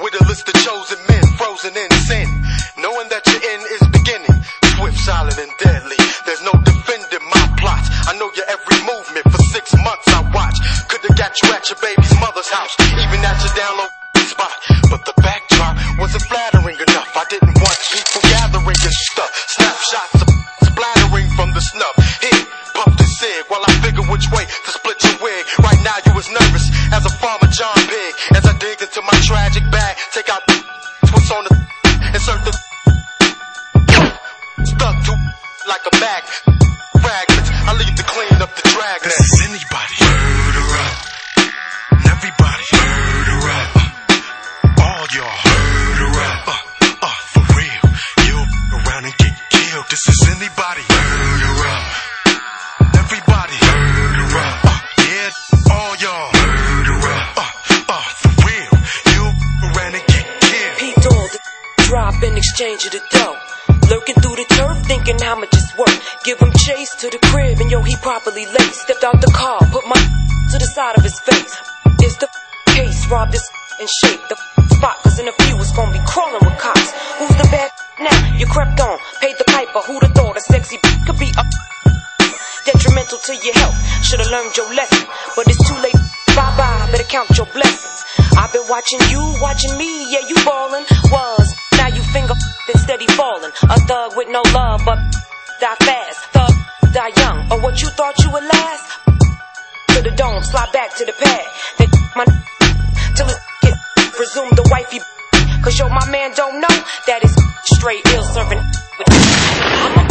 with a list of chosen men frozen in sin. Knowing that your end is beginning, swift, silent, and deadly. There's no defending my plots. I know your every movement. For 6 months I watch. Could've got you at your baby's mother's house, even at your download spot. But the backdrop wasn't flattering enough. I didn't want people gathering and stuff. Snapshots of splattering from the snuff. Here, puff the cig while I figure which way to split your wig. Right now you was nervous as a farmer John Pig. As I digged into my tragic bag, take out what's on the insert the stuck to like a bag. Fragments, I leave to clean up the dragnet. This is anybody murderer. Everybody murderer. All y'all murderer. For real, you around and get killed. This is anybody murderer. Everybody murderer. Yeah, all y'all murderer. For real, you around and get killed. Peeped all the drop in exchange of the dough. Lurking through the turf, thinking how much it's worth. Give him chase to the crib, and yo, he properly laced. Stepped out the car, put my to the side of his face. It's the case, robbed this in shape. The spot, cause in a few it's gonna be crawling with cops. Who's the bad now? You crept on, paid the piper. Who'd have thought a sexy could be detrimental to your health? Should've learned your lesson, but it's too late. Bye-bye, better count your blessings. I've been watching you, watching me, yeah, you ballin'. Now you finger then steady falling. A thug with no love, but die fast. Thug, die young, or what you thought you would last? To the dome, slide back to the pad. Then my till it get presume the wifey. Cause yo, my man don't know that it's straight ill serving.